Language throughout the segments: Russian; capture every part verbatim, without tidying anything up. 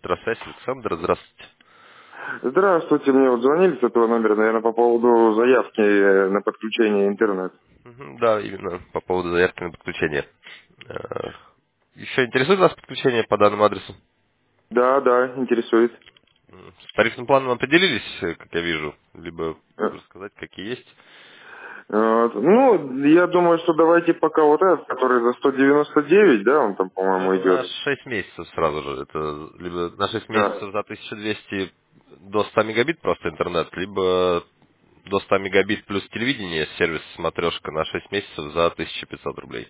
Электросвязь, Александр, здравствуйте. Здравствуйте, мне вот звонили с этого номера, наверное, по поводу заявки э, на подключение интернета. Мгм, Да, именно по поводу заявки на подключение. Э, Еще интересует вас подключение по данному адресу? Да, да, интересует. М, С тарифным планом определились, э, как я вижу, либо Э, рассказать, какие есть? вот. Ну, я думаю, что давайте пока вот этот, который за сто девяносто девять, да, он там, Ну, по-моему, это на идет. шесть месяцев сразу же. Это либо на шесть Да. месяцев за тысяча двести до ста мегабит просто интернет, либо до ста мегабит плюс телевидение, сервис смотрешка на шесть месяцев за тысяча пятьсот рублей.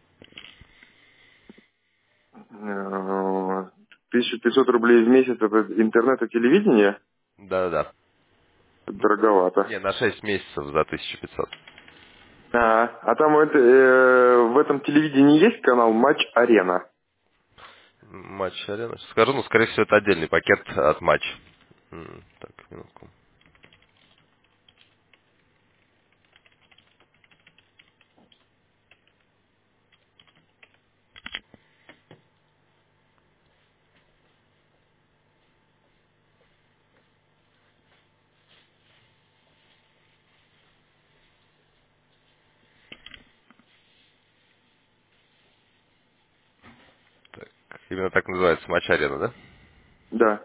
Э, тысяча пятьсот рублей в месяц это интернет и телевидение? Да-да-да. Дороговато. Не, на шесть месяцев за тысяча пятьсот. А, а там это, э, в этом телевидении есть канал Матч Арена? Матч арена. Скажу, ну, скорее всего, это отдельный пакет от матч. М, Так, минутку. Так, именно так называется матч арена, да? Да.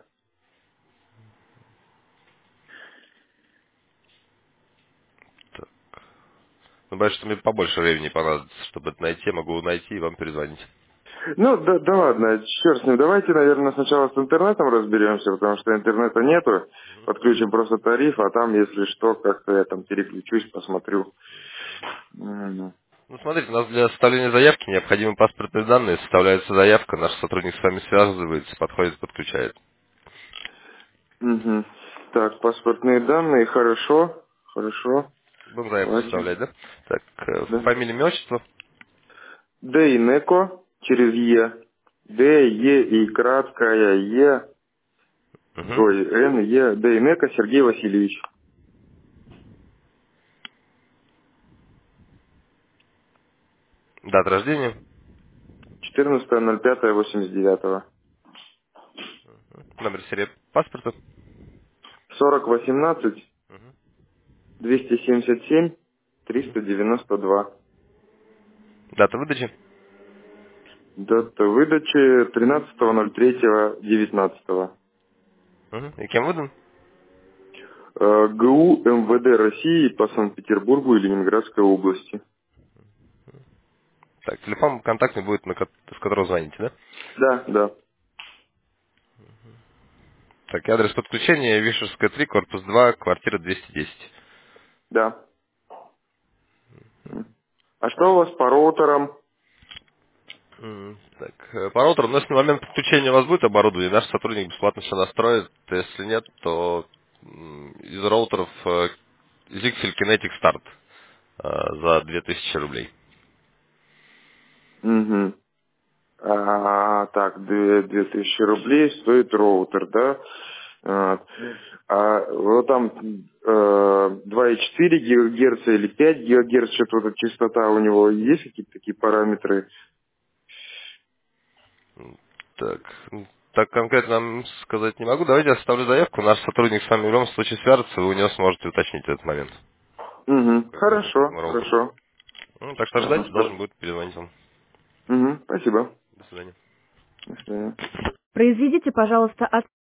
Так. Ну, боюсь, что мне побольше времени понадобится, чтобы это найти. Я могу найти и вам перезвонить. Ну, да, да ладно, черт с ним. Давайте, наверное, сначала с интернетом разберемся, потому что интернета нету. Подключим просто тариф, а там, если что, как-то я там переключусь, посмотрю. М. Ну, смотрите, у нас для составления заявки необходимы паспортные данные. Составляется заявка, наш сотрудник с вами связывается, подходит, подключает. Мгм. Так, паспортные данные, хорошо, хорошо. Будем заявку Давайте, составлять, да? Так, э, да. фамилия, имя, отчество. Д и Неко через Е. Д, Е и краткая Е. Угу. Ой, Н, Е. Д и Неко Сергей Васильевич. Дата рождения. четырнадцатое ноль пятое восемьдесят девятого. Номер серии паспорта. сорок восемнадцать двести семьдесят семь триста девяносто два. Дата выдачи. Дата выдачи тринадцатое ноль третье девятнадцатого. Угу. И кем выдан? Э, ГУ МВД России по Санкт-Петербургу и Ленинградской области. Так, телефон контактный будет, на ко- с которого звоните, да? Да, да, Так, и адрес подключения Вишерская три, корпус два, квартира двести десять. да. А что у вас по роутерам? М, Так, э, по роутеру, но если на момент подключения у вас будет оборудование, наш сотрудник бесплатно все настроит. Если нет, то м, из роутеров э, Zixel Kinetic Start э, за две тысячи рублей. Угу. А, так, две, две тысячи рублей стоит роутер, да? Вот. А вот там э, два и четыре гигагерца или пять гигагерц, что-то вот эта частота у него есть какие-то такие параметры? М, Так, м, так конкретно вам сказать не могу. Давайте я составлю заявку. Наш сотрудник с вами в любом случае свяжется, вы у него сможете уточнить этот момент. Угу. Как бы по Хорошо, этому роутеру. хорошо. Ну, так что Ладно, ожидайте, должен спасибо. будет перезвонить вам. Угу. Спасибо. До свидания. До свидания. Произведите, пожалуйста, от